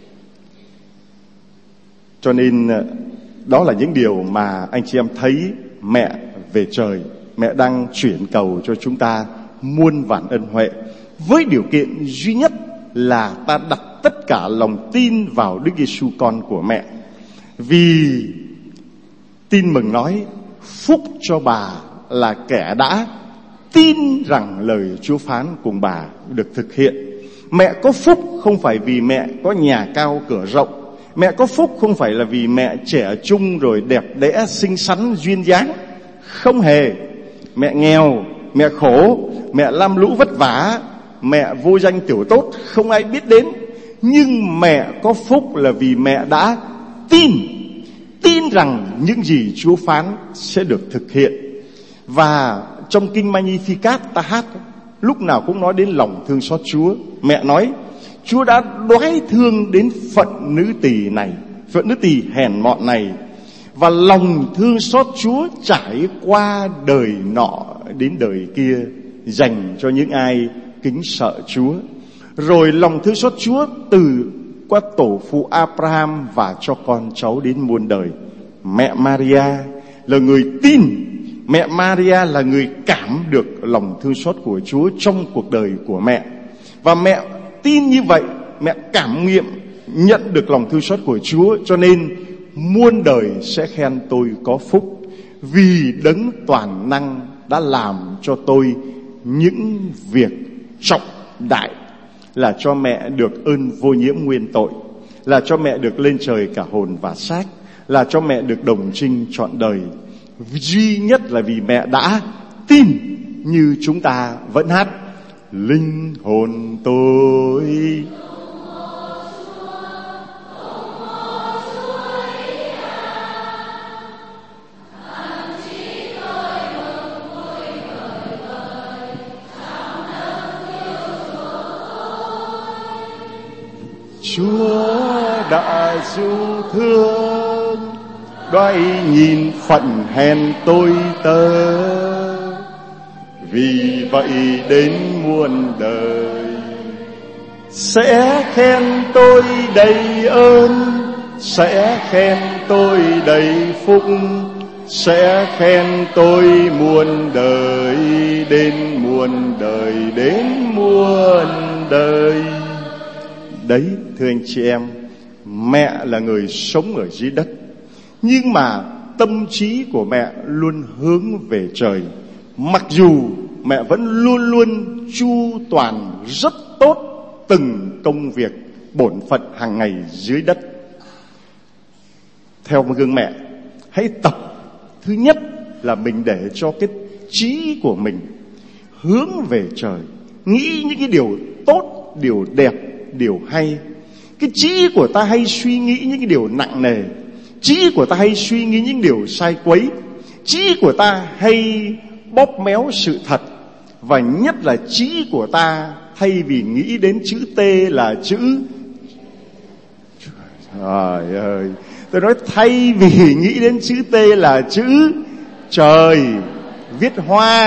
Cho nên đó là những điều mà anh chị em thấy mẹ về trời, mẹ đang chuyển cầu cho chúng ta muôn vàn ân huệ, với điều kiện duy nhất là ta đặt tất cả lòng tin vào Đức Giêsu con của mẹ. Vì tin mừng nói phúc cho bà là kẻ đã tin rằng lời Chúa phán cùng bà được thực hiện. Mẹ có phúc không phải vì mẹ có nhà cao cửa rộng. Mẹ có phúc không phải là vì mẹ trẻ trung rồi đẹp đẽ xinh xắn duyên dáng. Không hề. Mẹ nghèo, mẹ khổ, mẹ lam lũ vất vả, mẹ vô danh tiểu tốt không ai biết đến. Nhưng mẹ có phúc là vì mẹ đã tin. Tin rằng những gì Chúa phán sẽ được thực hiện. Và trong kinh Magnificat ta hát lúc nào cũng nói đến lòng thương xót Chúa. Mẹ nói Chúa đã đoái thương đến phận nữ tỳ này, phận nữ tỳ hèn mọn này. Và lòng thương xót Chúa trải qua đời nọ đến đời kia, dành cho những ai kính sợ Chúa. Rồi lòng thương xót Chúa từ qua tổ phụ Abraham và cho con cháu đến muôn đời. Mẹ Maria là người tin. Mẹ Maria là người cảm được lòng thương xót của Chúa trong cuộc đời của mẹ. Và mẹ tin như vậy, mẹ cảm nghiệm nhận được lòng thương xót của Chúa, cho nên muôn đời sẽ khen tôi có phúc, vì Đấng toàn năng đã làm cho tôi những việc trọng đại, là cho mẹ được ơn vô nhiễm nguyên tội, là cho mẹ được lên trời cả hồn và xác, là cho mẹ được đồng trinh trọn đời. Duy nhất là vì mẹ đã tin, như chúng ta vẫn hát: linh hồn tôi Chúa đã dịu thương, đoái nhìn phận hèn tôi tớ. Vì vậy đến muôn đời sẽ khen tôi đầy ơn, sẽ khen tôi đầy phúc, sẽ khen tôi muôn đời, đến muôn đời, đến muôn đời. Đấy, thưa anh chị em, mẹ là người sống ở dưới đất, nhưng mà tâm trí của mẹ luôn hướng về trời. Mặc dù mẹ vẫn luôn luôn chu toàn rất tốt từng công việc bổn phận hàng ngày dưới đất. Theo một gương mẹ, hãy tập thứ nhất là mình để cho cái trí của mình hướng về trời, nghĩ những cái điều tốt, điều đẹp, điều hay. Cái trí của ta hay suy nghĩ những cái điều nặng nề, trí của ta hay suy nghĩ những điều sai quấy, trí của ta hay bóp méo sự thật. Và nhất là trí của ta thay vì nghĩ đến chữ T là chữ, trời ơi, tôi nói thay vì nghĩ đến chữ T là chữ trời, viết hoa,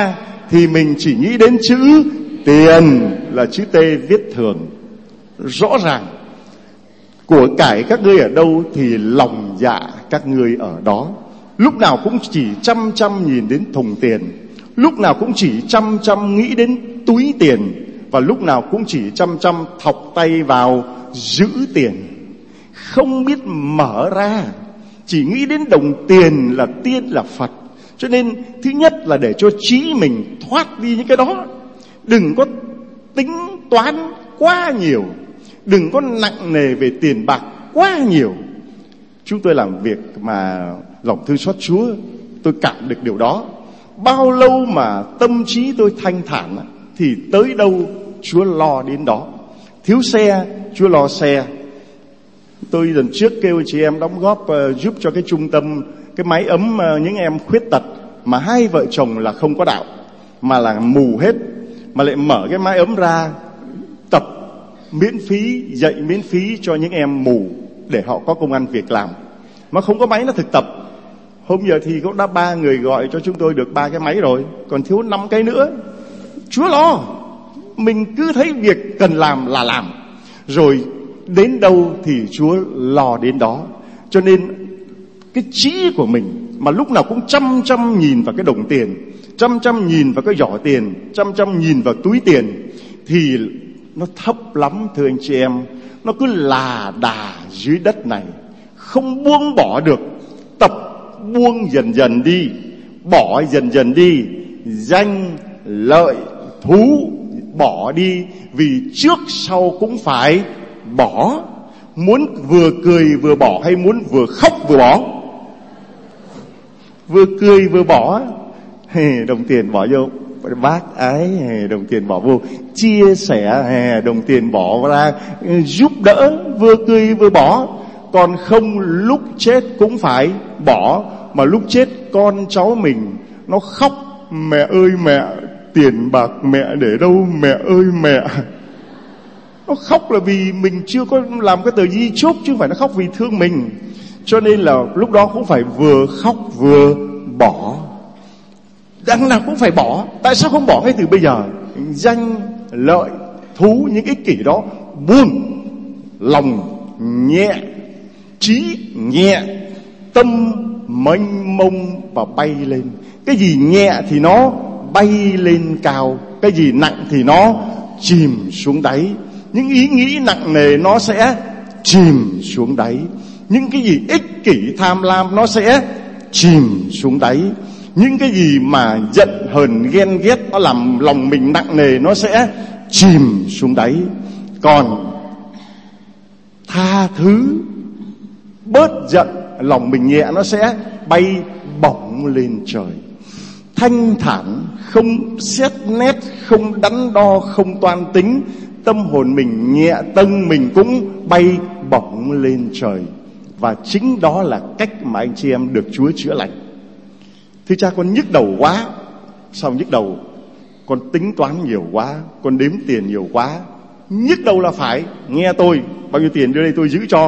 thì mình chỉ nghĩ đến chữ tiền là chữ T viết thường. Rõ ràng, của cải các ngươi ở đâu thì lòng dạ các ngươi ở đó. Lúc nào cũng chỉ chăm chăm nhìn đến thùng tiền, lúc nào cũng chỉ chăm chăm nghĩ đến túi tiền, và lúc nào cũng chỉ chăm chăm thọc tay vào giữ tiền. Không biết mở ra, chỉ nghĩ đến đồng tiền là tiên là Phật. Cho nên thứ nhất là để cho trí mình thoát đi những cái đó. Đừng có tính toán quá nhiều, đừng có nặng nề về tiền bạc quá nhiều. Chúng tôi làm việc mà lòng thương xót Chúa, tôi cảm được điều đó. Bao lâu mà tâm trí tôi thanh thản thì tới đâu Chúa lo đến đó. Thiếu xe, Chúa lo xe. Tôi lần trước kêu chị em đóng góp uh, giúp cho cái trung tâm cái máy ấm uh, những em khuyết tật, mà hai vợ chồng là không có đạo, mà là mù hết, mà lại mở cái máy ấm ra tập miễn phí, dạy miễn phí cho những em mù để họ có công ăn việc làm. Mà không có máy nó thực tập. Hôm giờ thì cũng đã ba người gọi cho chúng tôi được ba cái máy rồi, còn thiếu năm cái nữa. Chúa lo. Mình cứ thấy việc cần làm là làm, rồi đến đâu thì Chúa lo đến đó. Cho nên cái trí của mình mà lúc nào cũng chăm chăm nhìn vào cái đồng tiền, chăm chăm nhìn vào cái giỏ tiền, chăm chăm nhìn vào túi tiền, thì nó thấp lắm thưa anh chị em. Nó cứ là đà dưới đất này, không buông bỏ được. Tập buông dần dần đi, bỏ dần dần đi. Danh, lợi, thú bỏ đi, vì trước sau cũng phải bỏ. Muốn vừa cười vừa bỏ hay muốn vừa khóc vừa bỏ? Vừa cười vừa bỏ. Hey, đồng tiền bỏ vô bác ái, hey, đồng tiền bỏ vô chia sẻ, hey, đồng tiền bỏ ra giúp đỡ, vừa cười vừa bỏ. Còn không lúc chết cũng phải bỏ. Mà lúc chết con cháu mình nó khóc, mẹ ơi mẹ, tiền bạc mẹ để đâu mẹ ơi mẹ. Nó khóc là vì mình chưa có làm cái tờ di chúc, chứ không phải nó khóc vì thương mình. Cho nên là lúc đó cũng phải vừa khóc vừa bỏ. Đằng nào cũng phải bỏ. Tại sao không bỏ ngay từ bây giờ? Danh, lợi, thú, những ích kỷ đó buông. Lòng nhẹ, trí nhẹ, tâm mênh mông và bay lên. Cái gì nhẹ thì nó bay lên cao, cái gì nặng thì nó chìm xuống đáy. Những ý nghĩ nặng nề nó sẽ chìm xuống đáy. Những cái gì ích kỷ tham lam nó sẽ chìm xuống đáy. Những cái gì mà giận hờn ghen ghét nó làm lòng mình nặng nề nó sẽ chìm xuống đáy. Còn tha thứ, bớt giận, lòng mình nhẹ nó sẽ bay bổng lên trời. Thanh thản, không xét nét, không đắn đo, không toan tính. Tâm hồn mình nhẹ tâng, mình cũng bay bổng lên trời. Và chính đó là cách mà anh chị em được Chúa chữa lành. Thưa cha, con nhức đầu quá. Sao nhức đầu? Con tính toán nhiều quá, con đếm tiền nhiều quá. Nhức đầu là phải. Nghe tôi, bao nhiêu tiền đưa đây tôi giữ cho.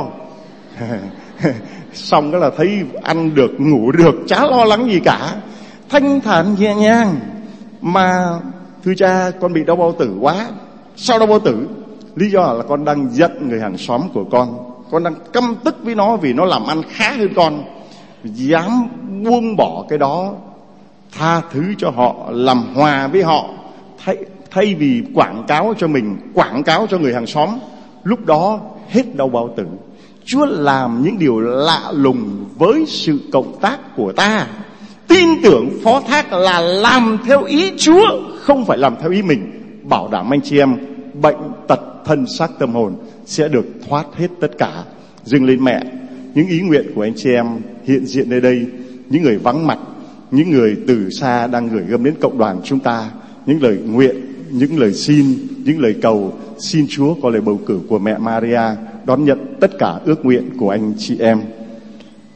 Xong đó là thấy ăn được, ngủ được, chả lo lắng gì cả. Thanh thản nhẹ nhàng. Mà thưa cha, con bị đau bao tử quá. Sao đau bao tử? Lý do là con đang giận người hàng xóm của con. Con đang căm tức với nó vì nó làm ăn khá hơn con. Dám buông bỏ cái đó, tha thứ cho họ, làm hòa với họ, thay, thay vì quảng cáo cho mình, quảng cáo cho người hàng xóm. Lúc đó hết đau bao tử. Chúa làm những điều lạ lùng với sự cộng tác của ta. Tin tưởng phó thác là làm theo ý Chúa, không phải làm theo ý mình. Bảo đảm anh chị em bệnh tật thân xác tâm hồn sẽ được thoát hết tất cả. Dâng lên mẹ những ý nguyện của anh chị em hiện diện nơi đây, những người vắng mặt, những người từ xa đang gửi gắm đến cộng đoàn chúng ta, những lời nguyện, những lời xin, những lời cầu. Xin Chúa có lời bầu cử của mẹ Maria đón nhận tất cả ước nguyện của anh chị em.